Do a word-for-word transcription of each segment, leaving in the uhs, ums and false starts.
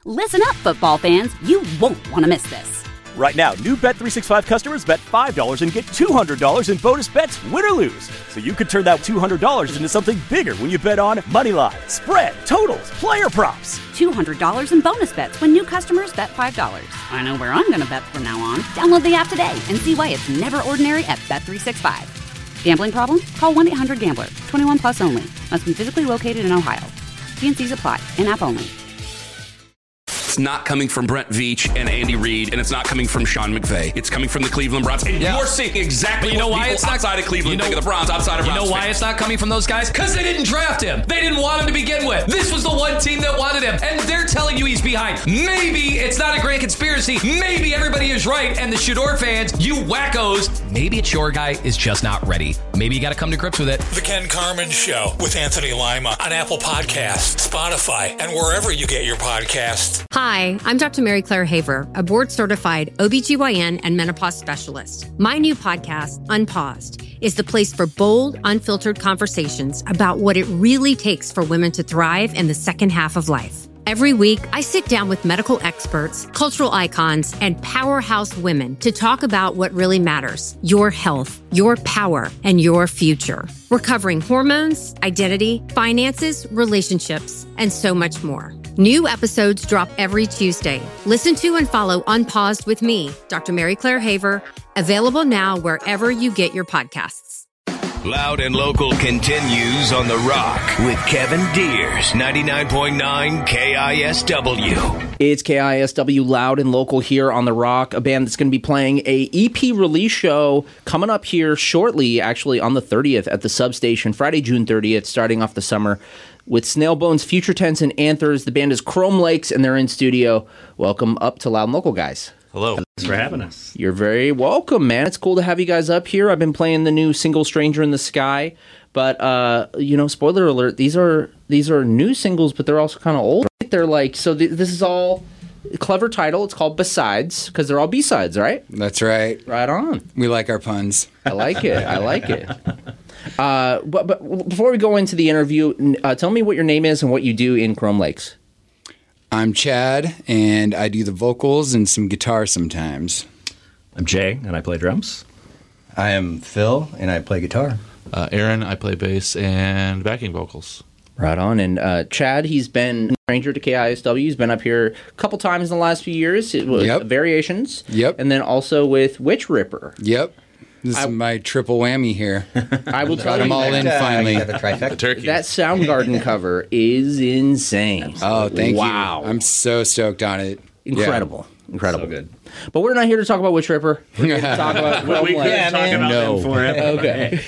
Listen up, football fans. You won't want to miss this. Right now, new Bet three sixty-five customers bet five dollars and get two hundred dollars in bonus bets, win or lose. So you could turn that two hundred dollars into something bigger when you bet on money line, spread, totals, player props. two hundred dollars in bonus bets when new customers bet five dollars. I know where I'm going to bet from now on. Download the app today and see why it's never ordinary at Bet three sixty-five. Gambling problem? Call one eight hundred gambler. twenty-one plus only. Must be physically located in Ohio. T and C's apply. In-app only. It's not coming from Brent Veach and Andy Reid, and it's not coming from Sean McVay. It's coming from the Cleveland Browns. And yeah. you're seeing exactly you know what why it's not, outside of Cleveland you know, think of the Browns, outside of You Browns know why fans. it's not coming from those guys? Because they didn't draft him. They didn't want him to begin with. This was the one team that wanted him, and they're telling you he's behind. Maybe it's not a grand conspiracy. Maybe everybody is right, and the Shador fans, you wackos, maybe it's your guy is just not ready. Maybe you got to come to grips with it. The Ken Carman Show with Anthony Lima on Apple Podcasts, Spotify, and wherever you get your podcasts. Hi, I'm Doctor Mary Claire Haver, a board-certified O B G Y N and menopause specialist. My new podcast, Unpaused, is the place for bold, unfiltered conversations about what it really takes for women to thrive in the second half of life. Every week, I sit down with medical experts, cultural icons, and powerhouse women to talk about what really matters: your health, your power, and your future. We're covering hormones, identity, finances, relationships, and so much more. New episodes drop every Tuesday. Listen to and follow Unpaused with me, Doctor Mary Claire Haver, available now wherever you get your podcasts. Loud and Local continues on The Rock with Kevin Deers, ninety-nine point nine K I S W. It's K I S W Loud and Local here on The Rock, a band that's going to be playing a E P release show coming up here shortly, actually on the thirtieth at the Substation, Friday, June thirtieth, starting off the summer with Snailbones, Future Tense, and Anthers. The band is Chrome Lakes, and they're in studio. Welcome up to Loud and Local, guys. Hello. Thanks for having us. You're very welcome, man. It's cool to have you guys up here. I've been playing the new single Stranger in the Sky, but, uh, you know, spoiler alert, these are these are new singles, but they're also kind of old. They're like, so th- this is all a clever title. It's called Besides, because they're all B-sides, right? That's right. Right on. We like our puns. I like it. I like it. Uh, but, but before we go into the interview, uh, tell me what your name is and what you do in Chrome Lakes. I'm Chad, and I do the vocals and some guitar sometimes. I'm Jay, and I play drums. I am Phil, and I play guitar. Uh, Aaron, I play bass and backing vocals. Right on. And uh, Chad, he's been a stranger to K I S W. He's been up here a couple times in the last few years. It was yep. Variations. Yep. And then also with Witch Ripper. Yep. This I, is my triple whammy here. I will tell you. Got them all in uh, finally. The trifecta. Turkey. That Soundgarden cover is insane. Oh, thank wow. you. I'm so stoked on it. Incredible. Yeah. Incredible. So good. But we're not here to talk about Witch Ripper. We're here to talk about we, we could yeah, talk man. about no. them forever.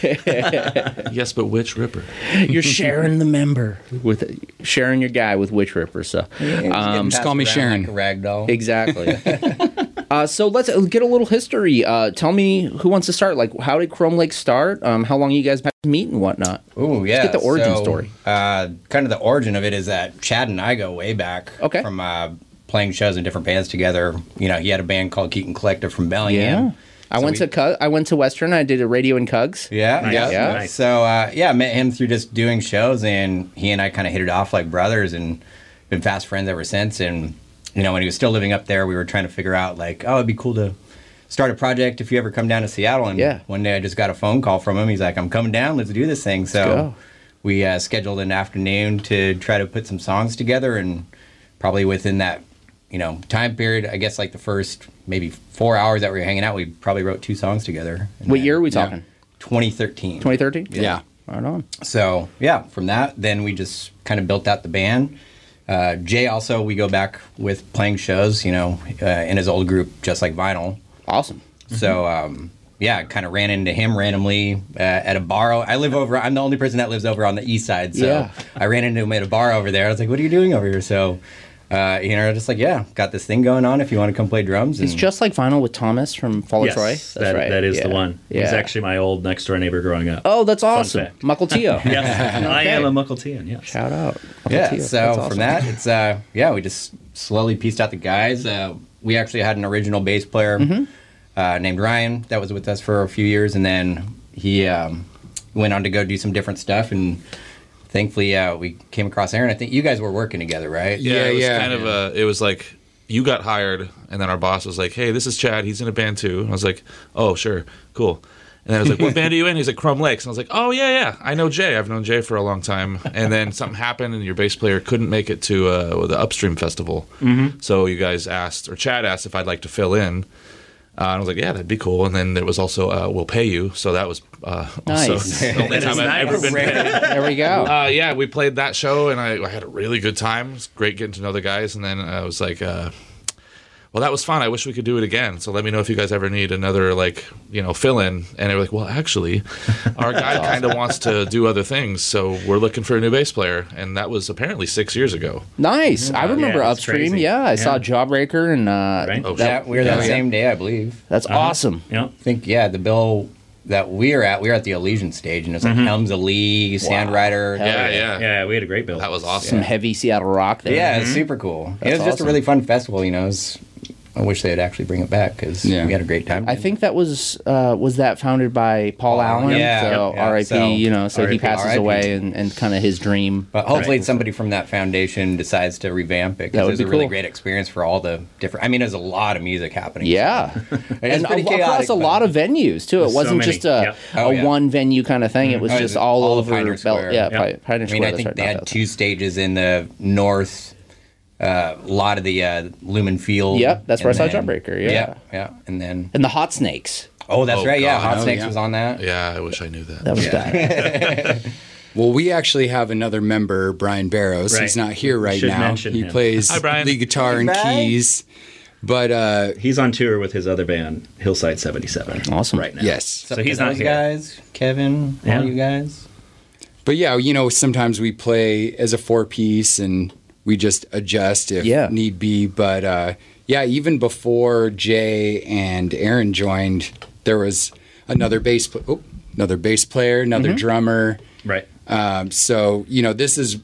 Okay. Yes, but Witch Ripper. You're sharing the member with sharing your guy with Witch Ripper. So um, just call me Sharon. Like a rag doll. Exactly. uh, so let's get a little history. Uh, tell me who wants to start. Like, how did Chrome Lake start? Um, how long you guys had to meet and whatnot? Ooh, yeah. Let's get the origin so, story. Uh, kind of the origin of it is that Chad and I go way back. Okay. From uh, playing shows in different bands together. You know, he had a band called Keaton Collective from Bellingham. Yeah. I so went we, to Cug- I went to Western. I did a radio in Cugs. Yeah, Nice. yeah, Yeah. Nice. So uh, yeah, I met him through just doing shows, and he and I kind of hit it off like brothers, and been fast friends ever since. And you know, when he was still living up there, we were trying to figure out like, oh, it'd be cool to start a project if you ever come down to Seattle. And yeah. one day I just got a phone call from him. He's like, I'm coming down. Let's do this thing. So we uh, scheduled an afternoon to try to put some songs together, and probably within that, you know, time period, I guess like the first maybe four hours that we were hanging out, we probably wrote two songs together. And what then, year are we yeah, talking? twenty thirteen. twenty thirteen? Yeah. yeah. Right on. So, yeah, from that, then we just kind of built out the band. Uh, Jay also, we go back with playing shows, you know, uh, in his old group, Just Like Vinyl. Awesome. So, um, yeah, I kind of ran into him randomly uh, at a bar. I live over, I'm the only person that lives over on the east side. So Yeah. I ran into him at a bar over there. I was like, what are you doing over here? So, uh, you know, just like, yeah, got this thing going on if you want to come play drums. And It's Just Like Vinyl with Thomas from Fall of Yes, Troy. That's that, right. that is yeah. the one. Yeah. He's actually my old next door neighbor growing up. Oh, that's Fun awesome. fact. Mukilteo. Yes, I Okay. am a Mukiltean, yes. Shout out. Yeah, Mukilteo. so That's awesome. from that, it's, uh, yeah, we just slowly pieced out the guys. Uh, we actually had an original bass player Mm-hmm. uh, named Ryan that was with us for a few years, and then he um, went on to go do some different stuff, and thankfully, yeah, we came across Aaron. I think you guys were working together, right? Yeah, it was yeah. kind of a. It was like you got hired, and then our boss was like, "Hey, this is Chad. He's in a band too." And I was like, "Oh, sure, cool." And then I was like, "What band are you in?" He's like, "Chrome Lakes." And I was like, "Oh yeah, yeah, I know Jay. I've known Jay for a long time." And then something happened, and your bass player couldn't make it to uh, the Upstream Festival. Mm-hmm. So you guys asked, or Chad asked, if I'd like to fill in. Uh, and I was like, "Yeah, that'd be cool." And then there was also, uh, "We'll pay you." So that was uh, also Nice. the only time I've nice. ever been paid. There we go. Uh, yeah, we played that show, and I, I had a really good time. It was great getting to know the guys, and then I was like, uh, well, that was fun. I wish we could do it again. So let me know if you guys ever need another, like, you know, fill-in. And they were like, well, actually, our guy kind of wants to do other things, so we're looking for a new bass player. And that was apparently six years ago. Nice. I remember Yeah, it's Upstream. crazy. Yeah, I Yeah. saw Jawbreaker, and uh, Right. Oh, Yeah, we were that yeah. same day, I believe. that's Uh-huh. awesome. Yeah. I think, yeah, the bill that we were at, we were at the Elysian stage, and it was like Helms of Lee, Sandrider. Hell Yeah, yeah. yeah. Yeah, we had a great build. That was Some awesome. heavy Seattle rock there. Yeah, it's super cool. It That's was just awesome. a really fun festival, you know. It was, I wish they'd actually bring it back because Yeah. we had a great time. I think that was uh, was that founded by Paul Paul, Allen. yeah, so yeah, R I P. so you know, so R I P, he passes R I P. away, and, and kind of his dream. But hopefully Right. somebody from that foundation decides to revamp it That because would it was be a really cool. great experience for all the different. I mean, there's a lot of music happening. Yeah, and pretty a- chaotic, across a but- lot of venues too. It There's so wasn't many. just a, Yep. a Oh, yeah. one venue kind of thing. It was Oh, just it's all, all of over Pioneer Bel- Square. Yeah, Yeah. Pi- Pioneer I mean, Square. I that's think right, they not had that. two stages in the north. Uh, a lot of the uh, Lumen Field. Yep, that's where I and saw then- Jawbreaker, yeah. yeah, yeah, and then And the Hot Snakes. oh, that's Oh, right. Yeah, God. Hot Oh, Snakes yeah. was on that. Yeah, I wish I knew that. That was bad. Well, we actually have another member, Brian Barrows. Right. He's not here We right should now. mention He him. plays Hi, Brian. lead guitar and Brian. keys. But uh, He's on tour with his other band, Hillside seventy-seven. Awesome. Right now. yes. So So he's to not those here. guys, Kevin, Yeah. all you guys. But yeah, you know, sometimes we play as a four piece and we just adjust if Yeah. need be. But uh, yeah, even before Jay and Aaron joined, there was another bass, pl- oh, another bass player, another drummer. Right. Um, so you know, this is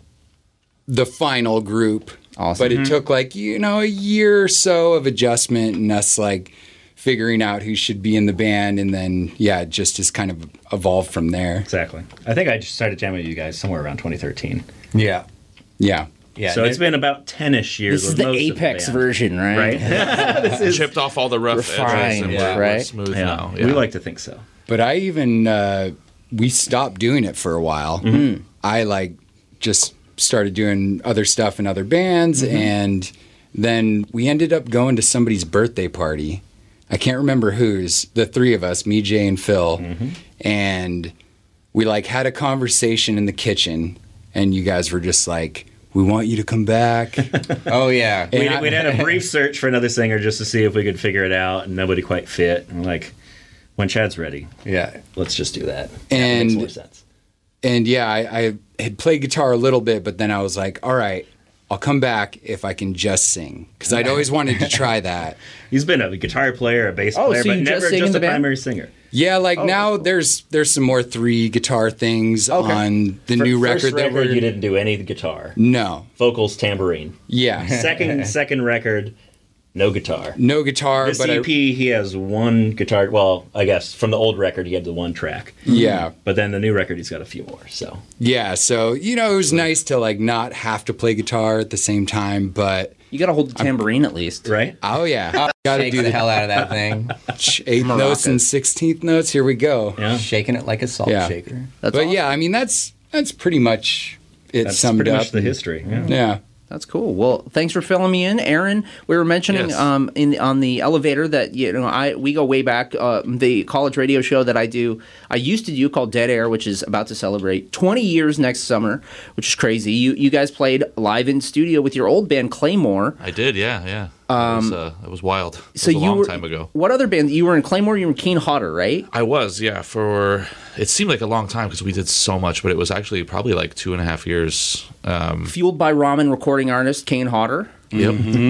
the final group. Awesome. But it took like you know a year or so of adjustment and us like figuring out who should be in the band, and then yeah, it just has kind of evolved from there. Exactly. I think I just started jamming with you guys somewhere around twenty thirteen. Yeah, Yeah. yeah. So it's been about ten-ish years. This is with the most of Apex band. version, right? Right? this is, Chipped off all the rough Refined, edges, and yeah. we're, we're right? smooth yeah, now. we like to think so. But I even uh, we stopped doing it for a while. Mm-hmm. I like just started doing other stuff in other bands, Mm-hmm. and then we ended up going to somebody's birthday party. I can't remember whose. The three of us, me, Jay, and Phil, Mm-hmm. and we like had a conversation in the kitchen, and you guys were just like, "We want you to come back." oh yeah. And We'd, I- we'd had a brief search for another singer just to see if we could figure it out, and nobody quite fit. And we're like, when Chad's ready, Yeah. let's just do that. And- that makes more sense. And yeah, I, I had played guitar a little bit, but then I was like, all right, I'll come back if I can just sing. Because I'd always wanted to try that. He's been a guitar player, a bass Oh, player, so but you just never sing in just the a band? primary singer. Yeah, like now there's there's some more three guitar things Okay. on the Fir- new first record that record, we're... you didn't do any guitar. No. Vocals, tambourine. Yeah. Second second record, no guitar. No guitar, This but E I, P, he has one guitar. Well, I guess from the old record, he had the one track. yeah. But then the new record, he's got a few more. So Yeah, so, you know, it was nice to, like, not have to play guitar at the same time, but... You got to hold the tambourine at least. right. Oh, yeah. Got to Shake do the the hell out of that thing. eighth notes Maracas. and sixteenth notes. Here we go. Yeah. Shaking it like a salt Yeah. shaker. That's but awesome. yeah, I mean, that's that's pretty much it That's summed pretty up. much the history. Yeah. Yeah. That's cool. Well, thanks for filling me in, Aaron. We were mentioning Yes. um, in on the elevator that you know I we go way back. Uh, the college radio show that I do, I used to do called Dead Air, which is about to celebrate twenty years next summer, which is crazy. You you guys played live in studio with your old band Claymore. I did, yeah, yeah. It was, uh, it was wild. It was So a you long were time ago. What other band? You were in Claymore. You were in Keen Hodder, right? I was, yeah, for it seemed like a long time because we did so much, but it was actually probably like two and a half years. Um, Fueled by Ramen recording artist Kane Hodder. Yep.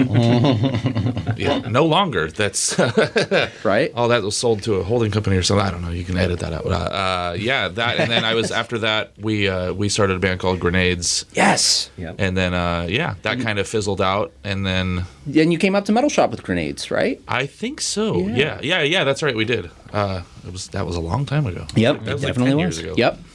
yeah, no longer. That's right. All that was sold to a holding company or something. I don't know. You can edit that out. Uh, uh, yeah, that. And then I was after that. We uh, we started a band called Grenades. Yes. Yep. And then uh, yeah, that kind of fizzled out. And then And you came up to Metal Shop with Grenades, right? I think so. Yeah. Yeah, yeah, yeah. That's right. We did. Uh, it was that was a long time ago. Yep. That was It like definitely ten was. years ago. Yep.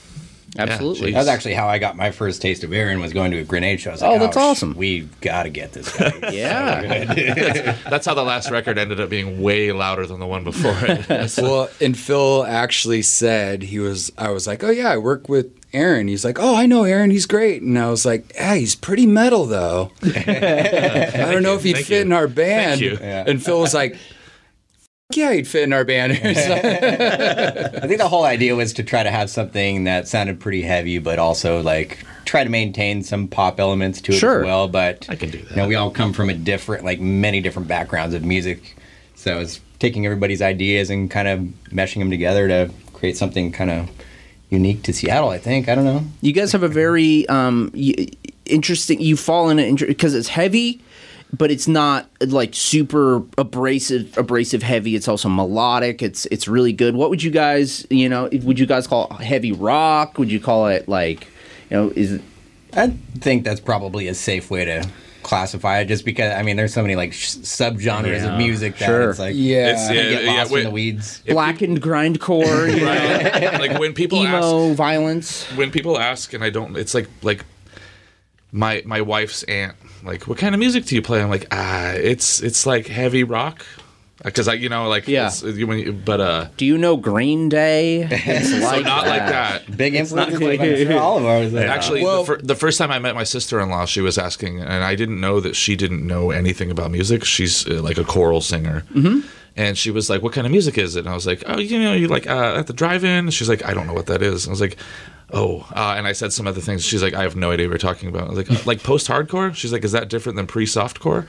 Absolutely. That was actually how I got my first taste of Aaron, was going to a Grenade show. I was Oh, like, that's awesome. We've got to get this guy. Yeah. that's, that's how the last record ended up being way louder than the one before it. Well, and Phil actually said, he was, I was like, oh yeah, I work with Aaron. He's like, oh, I know Aaron, he's great. And I was like, yeah, he's pretty metal though. I don't know if he'd Thank fit you. in our band. Thank you. Yeah. And Phil was like, yeah, he'd fit in our band. I think the whole idea was to try to have something that sounded pretty heavy, but also like try to maintain some pop elements to it Sure. as well. But I can do that. You know, we all come from a different, like many different backgrounds of music, so it's taking everybody's ideas and kind of meshing them together to create something kind of unique to Seattle. I think. I don't know. You guys have a very um, y- interesting. You fall in it because it's heavy, but it's not like super abrasive, abrasive heavy. It's also melodic. It's it's really good. What would you guys, you know, would you guys call it heavy rock? Would you call it like, you know, is it? I think that's probably a safe way to classify it, just because I mean, there's so many like sh- subgenres Yeah. of music that Sure. it's like Yeah. it's, Yeah, get yeah, lost when- in the weeds. If Blackened grindcore, you know, Right. Like when people ask, emo violence. when people ask, and I don't, it's like like my my wife's aunt, like, what kind of music do you play? I'm like, ah, it's it's like heavy rock, because I, you know, like, Yeah. it's, when you, but uh, Do you know Green Day? It's like so not like that. Big influence for all of ours. Actually, Well- the, fir- the first time I met my sister-in-law, she was asking, and I didn't know that she didn't know anything about music. She's uh, like a choral singer. Mm-hmm. And she was like, what kind of music is it? And I was like, oh, you know, you like uh, at the drive-in? She's like, I don't know what that is. And I was like, oh. Uh, and I said some other things. She's like, I have no idea what you're talking about. I was like, like post-hardcore? She's like, is that different than pre-softcore?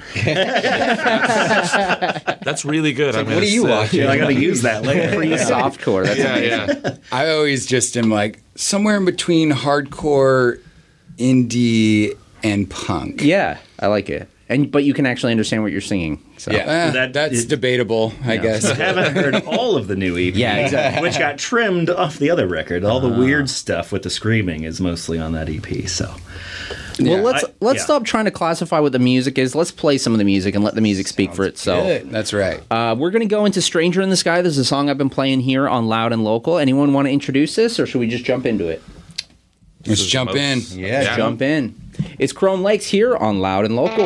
that's, that's really good. I mean, what do you it's, uh, watch? Yeah, I got to use that later. Pretty softcore. That's Yeah, yeah. I always just am like somewhere in between hardcore, indie, and punk. Yeah, I like it. And but you can actually understand what you're singing. So. Yeah. Eh, That that's is- debatable, I guess. I haven't heard all of the new E P, Yeah, exactly. which got trimmed off the other record. All the weird stuff with the screaming is mostly on that E P. So, Well, let's I- let's yeah. stop trying to classify what the music is. Let's play some of the music and let the music speak for itself. good. That's right. Uh, we're going to go into Stranger in the Sky. This is a song I've been playing here on Loud and Local. Anyone want to introduce this, or should we just jump into it? Let's is jump the in. most- Yeah. Yeah. Jump in. It's Chrome Lakes here on Loud and Local.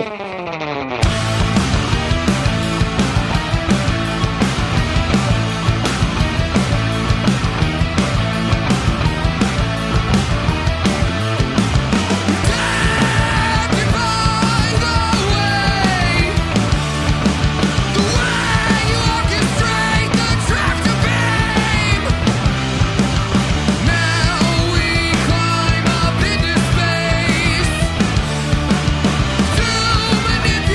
Now we climb up into space to manipulate.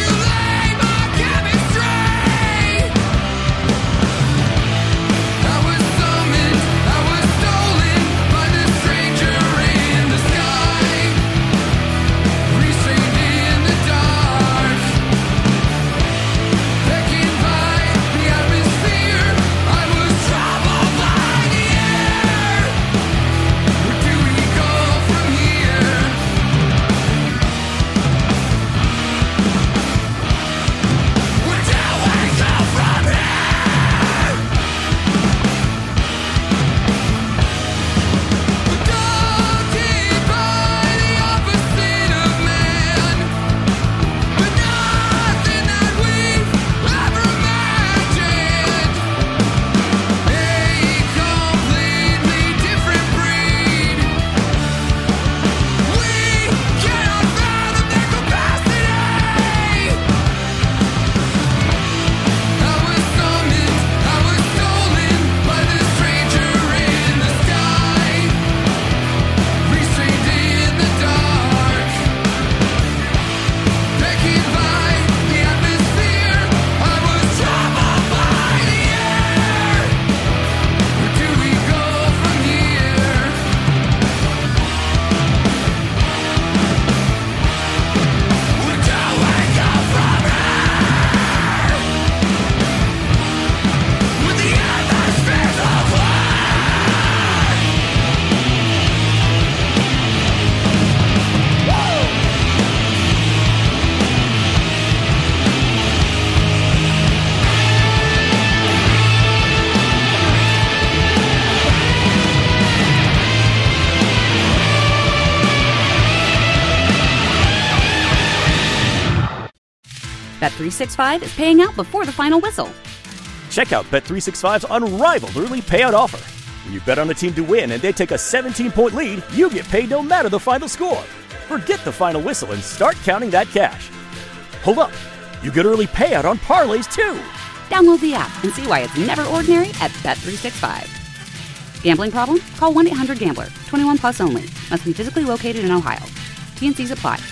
Bet three sixty-five is paying out before the final whistle. Check out Bet three sixty-five's unrivaled early payout offer. When you bet on a team to win and they take a seventeen-point lead, you get paid no matter the final score. Forget the final whistle and start counting that cash. Hold up. You get early payout on parlays, too. Download the app and see why it's never ordinary at Bet three sixty-five. Gambling problem? Call one eight hundred gambler. twenty-one plus only. Must be physically located in Ohio. T N Cs apply.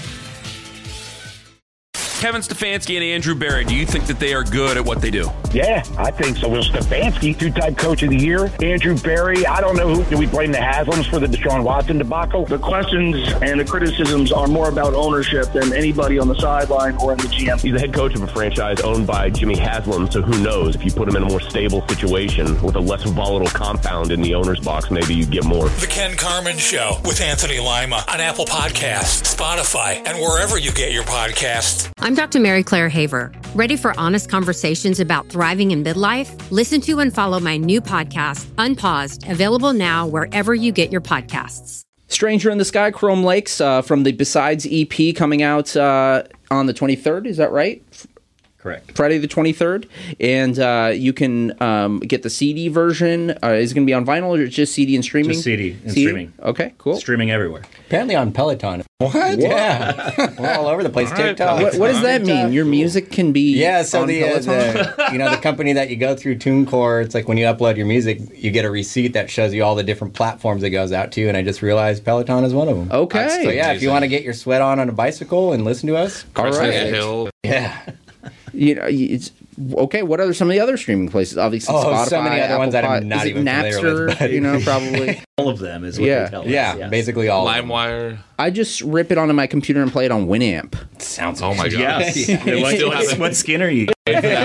Kevin Stefanski and Andrew Berry, do you think that they are good at what they do? Yeah, I think so. Will Stefanski, two-time coach of the year. Andrew Berry, I don't know who. Do we blame the Haslams for the Deshaun Watson debacle? The questions and the criticisms are more about ownership than anybody on the sideline or in the G M. He's the head coach of a franchise owned by Jimmy Haslam, so who knows? If you put him in a more stable situation with a less volatile compound in the owner's box, maybe you get more. The Ken Carman Show with Anthony Lima on Apple Podcasts, Spotify, and wherever you get your podcasts. I'm Doctor Mary Claire Haver. Ready for honest conversations about thriving in midlife? Listen to and follow my new podcast, Unpaused, available now wherever you get your podcasts. Stranger in the Sky, Chrome Lakes, uh, from the Besides E P coming out uh, on the twenty-third. Is that right? Correct. Friday the twenty-third. And uh, you can um, get the C D version. Uh, is it going to be on vinyl or just C D and streaming? Just C D and C D? streaming. Okay, cool. Streaming everywhere. Apparently on Peloton. What? Yeah. We're all over the place. All right, TikTok. what, what does that mean? Your music can be Yeah, so on the, uh, Peloton? the you know the company that you go through, TuneCore, it's like when you upload your music, you get a receipt that shows you all the different platforms it goes out to, and I just realized Peloton is one of them. Okay. So yeah, if you want to get your sweat on on a bicycle and listen to us, All right. Hill. Yeah. You know, it's okay. What are some of the other streaming places? Obviously, Oh, Spotify, so many other Apple ones that I'm Pod- not is it even familiar Napster, with, but- you know, probably all of them is what yeah, they tell us. Yeah, yes. basically all. LimeWire. I just rip it onto my computer and play it on Winamp. Sounds. Oh my god. Yes. You what, still what, have it? what skin are you?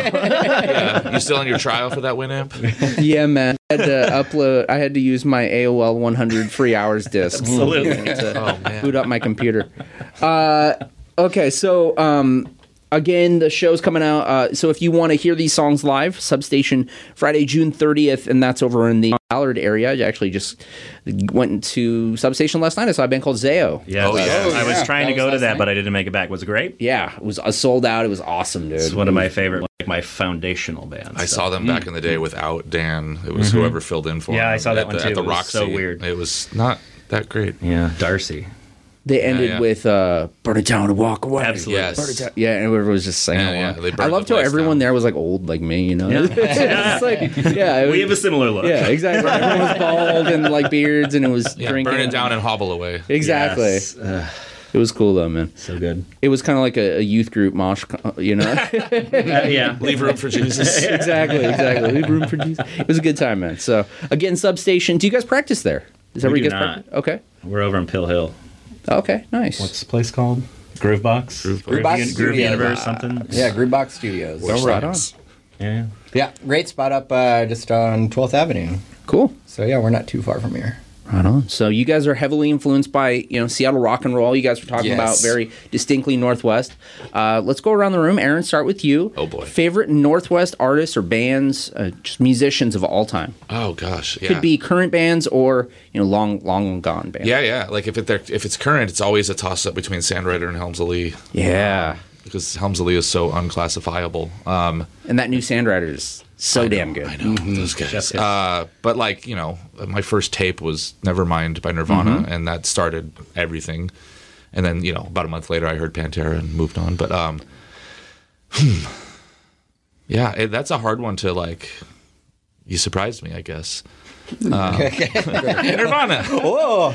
Yeah. You still on your trial for that Winamp? Yeah, man. I had to upload. I had to use my A O L one hundred free hours disc. Absolutely. to Oh, man. boot up my computer. Uh, okay, so. Um, Again, the show's coming out. Uh, so if you want to hear these songs live, Substation Friday, June thirtieth, and that's over in the Ballard area. I actually just went to Substation last night. I saw a band called Zayo. Yes. Oh, yeah. I was yeah. trying That to go was to last that, night? but I didn't make it back. Was it great? Yeah, it was uh, sold out. It was awesome, dude. It's one of my favorite, like my foundational bands. I so. saw them back in the day without Dan. It was whoever filled in for Yeah, him. I saw that at one the, too. At the It was Roxy. so weird. It was not that great. Yeah, Darcy. They ended yeah. with uh, "Burn It Down and Walk Away." Absolutely. Yes. Burn it down. Yeah, and everyone was just singing Yeah, yeah, along. they burned I loved the how place everyone down. there was like old, like me. You know, Yeah. It's just like, yeah, it We was- have a similar look. yeah, exactly. Everyone was bald and like beards, and it was Yeah, drinking. burn it down and hobble away. Exactly. Yes. Ugh, It was cool though, man. so good. It was kind of like a, a youth group mosh, co- you know. Uh, yeah. Leave room for Jesus. exactly, exactly. Leave room for Jesus. It was a good time, man. So again, Substation. Do you guys practice there? Is that We where you do guys not. practice? Okay. We're over on Pill Hill. Okay. Nice. What's the place called? Groovebox? Groovebox. Groove, Groovebox Groove Studios. Universe, something? Yeah, Groovebox Studios. Oh, right on. Yeah. Yeah, great spot up uh, just on twelfth Avenue. Cool. So yeah, we're not too far from here. Right on. So you guys are heavily influenced by, you know, Seattle rock and roll. You guys were talking Yes. about very distinctly Northwest. Uh, let's go around the room. Aaron, start with you. Oh, boy. Favorite Northwest artists or bands, uh, just musicians of all time. Oh gosh. Yeah. Could be current bands or, you know, long, long gone bands. Yeah, yeah. Like if it they're, if it's current, it's always a toss up between Sandwriter and Helms Alee. Yeah. Because Helms Alee is so unclassifiable. Um, And that new Sandwriter is so I damn know, good. I know those guys. Uh, but like you know, my first tape was Nevermind by Nirvana, Mhm. and that started everything. And then you know, about a month later, I heard Pantera and moved on. But um, hmm. yeah, it, that's a hard one to like. You surprised me, I guess. Um, Nirvana. Whoa.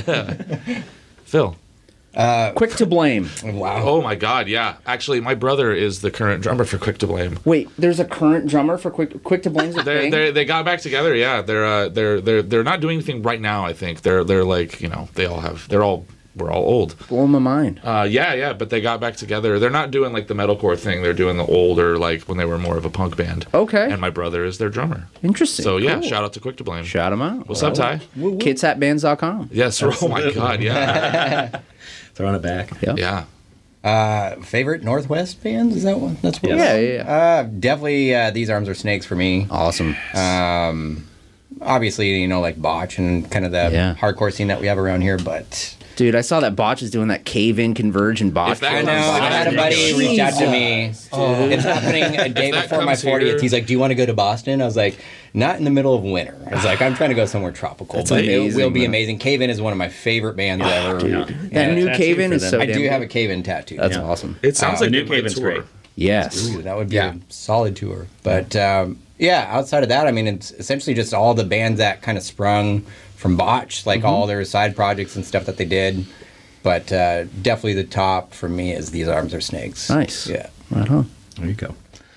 Phil. Uh, Quick to Blame. Wow. Oh my God, yeah. Actually, my brother is the current drummer for Quick to Blame. Wait, there's a current drummer for Quick Quick to Blame's a They thing? they they got back together. Yeah, they're uh, they're they're they're not doing anything right now. I think they're they're like you know they all have they're all we're all old. Blowing my mind. Uh, yeah, yeah, but they got back together. They're not doing like the metalcore thing. They're doing the older like when they were more of a punk band. Okay. And my brother is their drummer. Interesting. So yeah, Cool. shout out to Quick to Blame. Shout them out. What's up, Ty? Kids at bands dot com. Yes. Oh my God. Yeah. Throwing it back. Yeah. Yeah. Uh, favorite Northwest bands? Is that one? That's what. Yeah, yeah, yeah. Uh, definitely. Uh, These Arms Are Snakes for me. Awesome. Um, obviously, you know, like Botch and kind of the Yeah. hardcore scene that we have around here, but Dude, I saw that Botch is doing that cave-in converge and Botch. I know. I had a buddy reach out to me. Oh. It's happening a day before my fortieth. Here. He's like, "Do you want to go to Boston?" I was like, "Not in the middle of winter." I was like, "I'm trying to go somewhere tropical." That's but amazing, it will be man. amazing. Cave-in is one of my favorite bands oh, ever. Dude. Yeah. That new Cave-in is so. I damn do have a Cave-in tattoo. That's yeah. awesome. It sounds uh, like the new Cave-in's great. Yes, Ooh, that would be yeah. a solid tour. But um, yeah, outside of that, I mean, it's essentially just all the bands that kind of sprung from Botch, like mm-hmm. all their side projects and stuff that they did. But uh, definitely the top for me is These Arms Are Snakes. Nice. Yeah. Right on. There you go.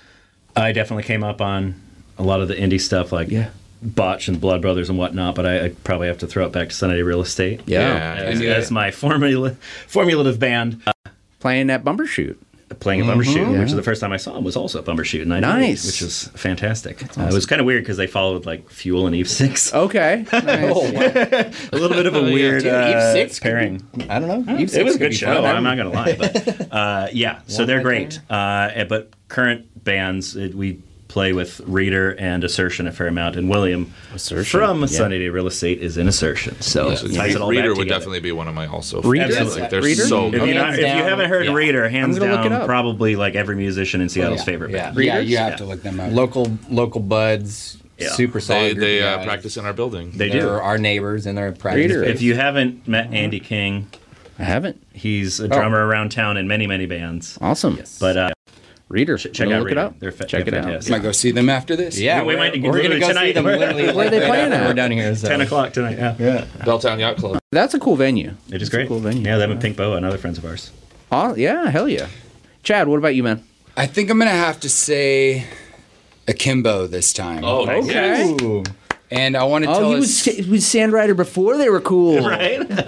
I definitely came up on a lot of the indie stuff like yeah. Botch and Blood Brothers and whatnot, but I, I probably have to throw it back to Sunny Day Real Estate. Yeah. yeah. As, as my formula, formulative band. Uh, Playing at Bumbershoot. Playing at mm-hmm. Bumbershoot, yeah. which is the first time I saw him was also at Bumbershoot. Nice. Which is fantastic. Awesome. Uh, it was kind of weird because they followed like Fuel and Eve Six. Okay. Nice. oh, wow. A little bit of a weird Dude, uh, Eve Six pairing. Be, I don't know. Eve Six it was a good show. Fun. I'm not going to lie. But uh, yeah, so they're great. Uh, but current bands, it, we play with Reader and Assertion a fair amount, and William Assertion. from yeah. Sunny Day Real Estate is in Assertion. So yes. it ties it all Reader back would together. definitely be one of my also Reader? favorites. Like, they're Reader? so if, good. you not, if you haven't heard yeah. Reader, hands down, look probably like every musician in Seattle's oh, yeah. favorite yeah. band. Yeah, Readers? you have yeah. to look them up. Local, local buds. Yeah. Super solid. They, they uh, practice in our building. They They're do. Our neighbors and they're practice. If you haven't met Andy King, I haven't. He's a drummer oh. around town in many, many bands. Awesome. Yes. But uh, Reader, Ch- check look out Reader. it up. They're fa- check they're it fantastic. out. Might go see them after this. Yeah, we we're, might we're going to go tonight. see them. Literally, where are they playing at? We're down here. So. Ten o'clock tonight. Yeah. Yeah. Belltown Yacht Club. That's a cool venue. It is That's great. A cool venue. Yeah, them and Pink Boa and other friends of ours. Oh yeah, hell yeah. Chad, what about you, man? I think I'm gonna have to say Akimbo this time. Oh, nice. Okay. Ooh. And I want to oh, tell he us. was, he was Sandrider before they were cool. Right? uh,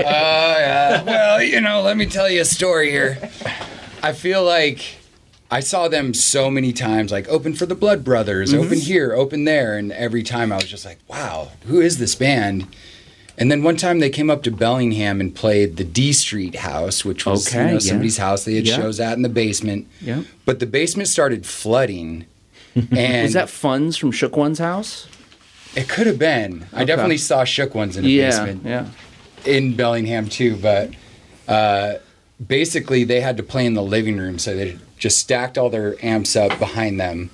yeah. Well, you know, let me tell you a story here. I feel like I saw them so many times, like open for the Blood Brothers, mm-hmm. open here, open there, and every time I was just like, wow, who is this band? And then one time they came up to Bellingham and played the D Street House, which was okay, you know, yeah. somebody's house. They had yeah. shows at in the basement. Yeah. But the basement started flooding. And was that funds from Shook One's house? It could have been. Okay. I definitely saw Shook Ones in the yeah, basement. Yeah. In Bellingham too, but uh, basically they had to play in the living room, so they just stacked all their amps up behind them,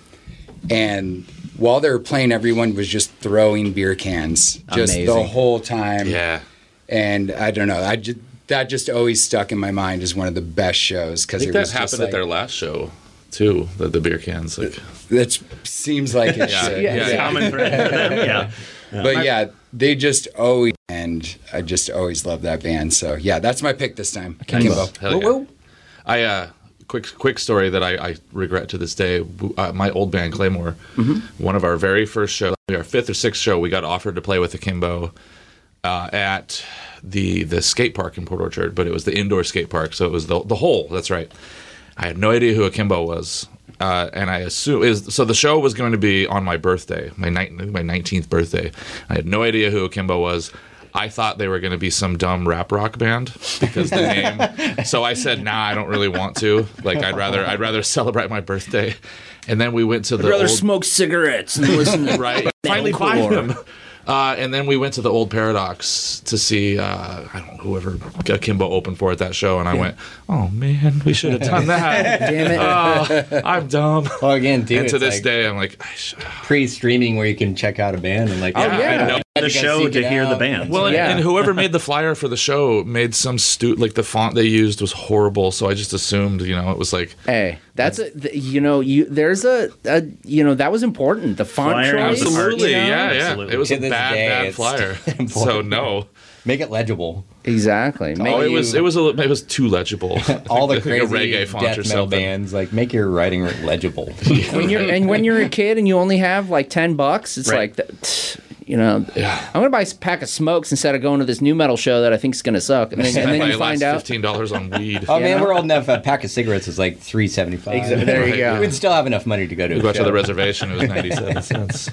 and while they were playing, everyone was just throwing beer cans just Amazing. the whole time. Yeah. And I don't know, I just, that just always stuck in my mind as one of the best shows because I think it that was happened just at like, their last show too. The, the beer cans, like that seems like it yeah. should. Yeah, yeah, yeah. Common thread for them. Yeah. yeah. But yeah, they just always, and I just always love that band. So yeah, that's my pick this time. Akimbo. Hell yeah. I uh, quick quick story that I, I regret to this day. Uh, my old band Claymore, mm-hmm. one of our very first shows, our fifth or sixth show, we got offered to play with Akimbo uh, at the the skate park in Port Orchard, but it was the indoor skate park, so it was the the hole. That's right. I had no idea who Akimbo was, uh, and I assume is so. The show was going to be on my birthday, my ni- my nineteenth birthday. I had no idea who Akimbo was. I thought they were going to be some dumb rap rock band because the name. So I said, "Nah, I don't really want to. Like, I'd rather I'd rather celebrate my birthday." And then we went to the. I'd rather old, smoke cigarettes than listen to right. Finally find them. Uh, and then we went to the old Paradox to see, uh, I don't know, whoever Akimbo opened for at that show. And I yeah. went, oh, man, we should have done that. Damn it. Oh, I'm dumb. Well, again, dude, and to this like day, I'm like, I sh- pre-streaming where you can check out a band and like, oh, yeah. yeah. I know the show to hear out. the band. Well, and, yeah. and whoever made the flyer for the show made some stu like the font they used was horrible. So I just assumed, you know, it was like, hey, that's a, the, you know, you there's a, a, you know, that was important. The font flyer, choice. Absolutely, you know? yeah, yeah. Absolutely. It was to a bad, day, bad flyer. So no. Make it legible. Exactly. Oh, it was it was a, it was too legible. All the like crazy a reggae font death or metal something. bands like make your writing legible. when you're and when you're a kid and you only have like ten bucks, it's right. like, the, you know, yeah. I'm gonna buy a pack of smokes instead of going to this new metal show that I think is gonna suck. And then, and then you find out fifteen dollars on weed. Oh man, know? we're old enough. A pack of cigarettes is like three seventy five. Exactly. There you go. We'd still have enough money to go to. We a got show. to the reservation. It was ninety seven cents.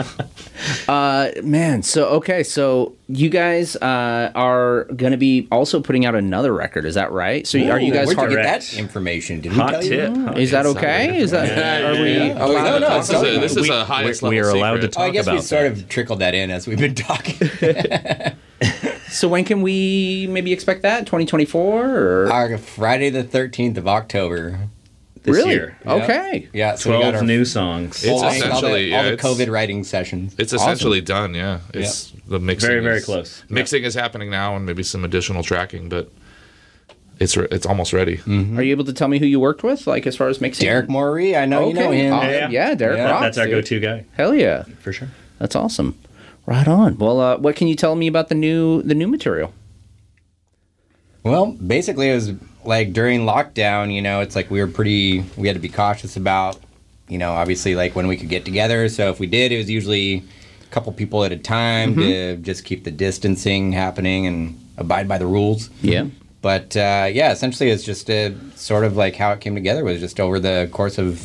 Uh, man, so okay, so you guys uh, are going to be also putting out another record, is that right? So Ooh, are you guys where'd hard you get that information? Did Hot we tell tip. you? Hot Is that tip. okay? Is that Yeah. are we? Yeah. Oh, no, no, This is a, this is a highest we, we level are allowed secret. to talk Oh, I guess about we sort that. of trickled that in as we've been talking. So when can we maybe expect that? twenty twenty-four or uh, Friday the thirteenth of October. This really? year. Okay. Yeah, so twelve we got our new songs. It's all essentially the, yeah, all the it's, COVID writing sessions. It's essentially done. Yeah, it's Yep. the mixing. Very, very is- close. Mixing is happening now, and maybe some additional tracking, but it's re- it's almost ready. Mm-hmm. Are you able to tell me who you worked with, like as far as mixing? Derek Morey, I know you know him. Oh, yeah. yeah, Derek Yeah. rocks, That's our dude. go-to guy. Hell yeah, for sure. That's awesome. Right on. Well, uh, what can you tell me about the new the new material? Well, basically, it was like during lockdown. You know, it's like we were pretty. We had to be cautious about, you know, obviously like when we could get together. So if we did, it was usually a couple people at a time Mhm. to just keep the distancing happening and abide by the rules. Yeah. But uh, yeah, essentially, it's just a sort of like how it came together was just over the course of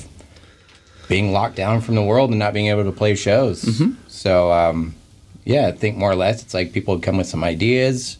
being locked down from the world and not being able to play shows. Mhm. So um, yeah, I think more or less it's like people would come with some ideas,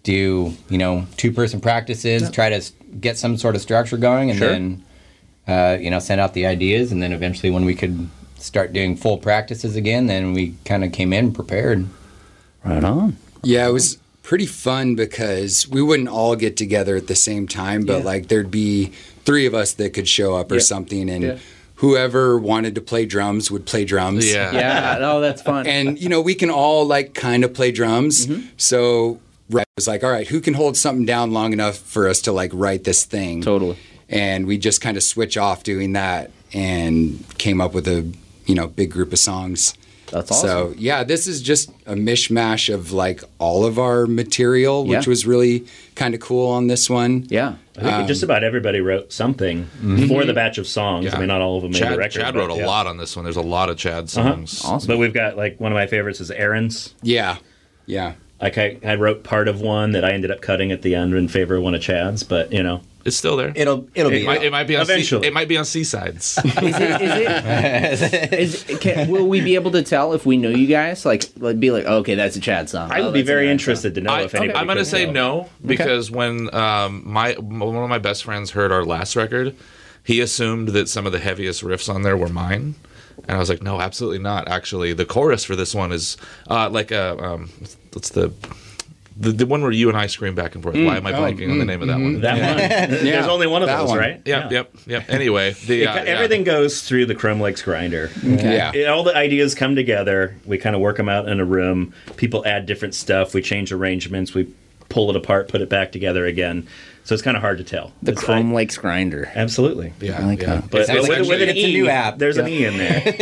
do you know two person practices, Yeah. try to s- get some sort of structure going, and Sure. then uh, you know send out the ideas, and then eventually when we could start doing full practices again, then we kind of came in prepared. Right on. Yeah, it was pretty fun because we wouldn't all get together at the same time, but Yeah. like there'd be three of us that could show up or Yeah. something, and Yeah. whoever wanted to play drums would play drums. Yeah. Yeah. No, that's fun. And you know, we can all like kind of play drums. Mm-hmm. So right, it was like, all right, who can hold something down long enough for us to like write this thing? Totally. And we just kind of switch off doing that and came up with a you know big group of songs. That's awesome. So yeah, this is just a mishmash of like all of our material, which Yeah. was really kind of cool on this one. Yeah. I think Um, just about everybody wrote something Mm-hmm. for the batch of songs. Yeah. I mean, not all of them made Chad, a record. Chad but, wrote a yeah. lot on this one. There's a lot of Chad Uh-huh. songs. Awesome. But we've got like one of my favorites is Aaron's. Yeah, yeah. Like I, I wrote part of one that I ended up cutting at the end in favor of one of Chad's, but you know, It's still there. It'll it'll It be might, it might be on Eventually. sea, it might be on seasides. Is it? Is it? Is, can, will we be able to tell if we know you guys? Like, like be like, oh, okay, that's a Chad song. I Oh, would be that's a very Chad interested to know I, if anybody. I'm going to could say tell. no because when um, my one of my best friends heard our last record, he assumed that some of the heaviest riffs on there were mine, and I was like, no, absolutely not. Actually, the chorus for this one is uh, like a um, what's the The, the one where you and I scream back and forth. Mm. Why am I Oh, blanking on the mm, name of that mhm. one? That one. There's only one of that those, one. right? Yep, Yeah. yep, yep. Anyway, the, It uh, ca- yeah. everything goes through the Chrome Lakes grinder. Okay. Yeah. It- all the ideas come together. We kind of work them out in a room. People add different stuff. We change arrangements. We pull it apart, put it back together again. So it's kind of hard to tell. The It's Chrome like- Lakes grinder. Absolutely. Yeah, I like yeah. that. But It's with, actually- with an it's a E, new app. there's an Yeah. E in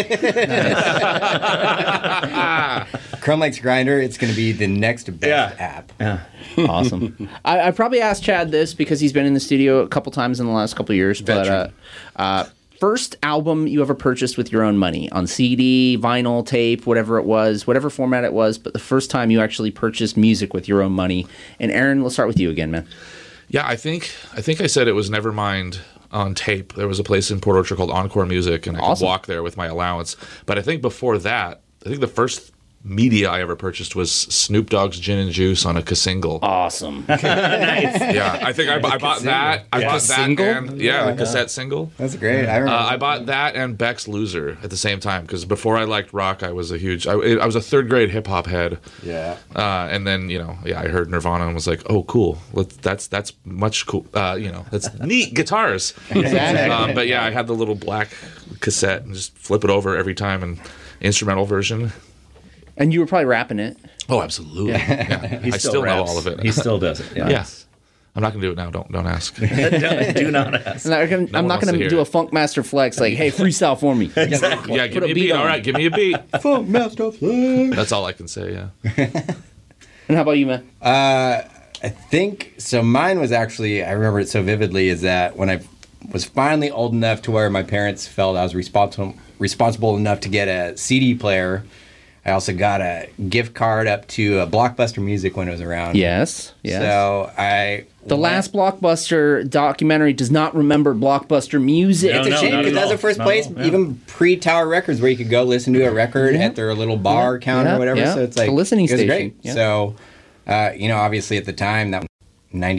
there. Chrome Lakes Grinder, it's going to be the next best app. Yeah. Awesome. I, I probably asked Chad this because he's been in the studio a couple times in the last couple of years. But uh, uh, first album you ever purchased with your own money on C D, vinyl, tape, whatever it was, whatever format it was. But the first time you actually purchased music with your own money. And Aaron, let's start with you again, man. Yeah, I think I think I said it was Nevermind on tape. There was a place in Port Orchard called Encore Music, and I Awesome. could walk there with my allowance. But I think before that, I think the first media I ever purchased was Snoop Dogg's Gin and Juice on a Casingle. Awesome. Nice. Yeah, I think I, bu- I bought that. I Yeah. bought that Casingle? and yeah, Yeah. the cassette single. That's great. I Uh, remember. I bought that and Beck's Loser at the same time because before I liked rock, I was a huge. I, I was a third grade hip hop head. yeah. Uh, and then you know, yeah, I heard Nirvana and was like, "Oh, cool! Let's, that's that's much cool. Uh, you know, that's neat guitars." Exactly. Um, but yeah, I had the little black cassette and just flip it over every time and instrumental version. And you were probably rapping it. Oh, absolutely. Yeah. He I still know raps. all of it. He still does it. Yeah. Yes. I'm not gonna do it now. Don't don't ask. Don't- do not ask. I'm not gonna, No I'm one not wants gonna to hear do a it. Funk Master flex like, hey, freestyle for me. Exactly. Yeah, give Put a me a beat beat. on. All right, give me a beat. Funk Master Flex. That's all I can say. Yeah. And how about you, man? Uh, I think so. Mine was actually, I remember it so vividly, is that when I was finally old enough to where my parents felt I was responsible responsible enough to get a C D player. I also got a gift card up to uh, Blockbuster Music when it was around. Yes. Yes. So I. The last Blockbuster documentary does not remember Blockbuster music. No, It's a no, shame not because at that was the all. first Not place, at all, yeah. even pre-Tower Records, where you could go listen to a record Yeah. at their little bar Yeah. counter Yeah. or whatever. Yeah. So it's like The listening it was station. great. Yeah. So, uh, you know, obviously at the time that was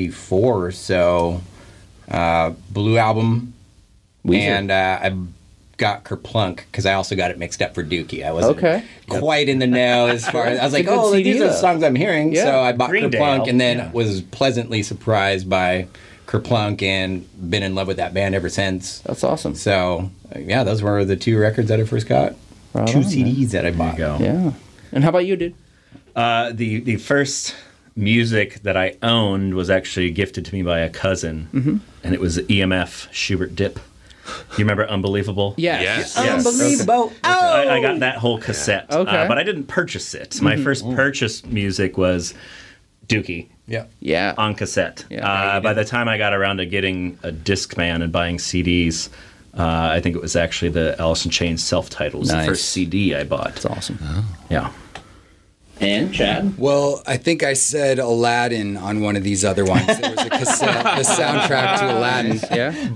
ninety-four, so uh, Blue Album, Weezer. and uh, I got Kerplunk because I also got it mixed up for Dookie. I wasn't Okay. quite in the know as far as I was like, It's a good oh, C D these are the though. songs I'm hearing. Yeah. So I bought Green Day Kerplunk album, and then yeah. was pleasantly surprised by Kerplunk and been in love with that band ever since. That's awesome. So uh, yeah, those were the two records that I first got. Right two on, C Ds that I bought. Go. Yeah. And how about you, dude? Uh, the the first music that I owned was actually gifted to me by a cousin, Mm-hmm. and it was E M F Schubert Dip. You remember Unbelievable? Yes. Yes. Unbelievable. I, I got that whole cassette, Okay. uh, but I didn't purchase it. My first purchase music was Dookie. Yeah. Yeah. On cassette. Yeah. uh, by the time I got around to getting a Discman and buying C Ds, uh, I think it was actually the Alice in Chains self-titled. Was Nice. the first C D I bought. That's awesome. Yeah. And Chad? Well, I think I said Aladdin on one of these other ones. There was a cassette, the soundtrack to Aladdin. Yeah.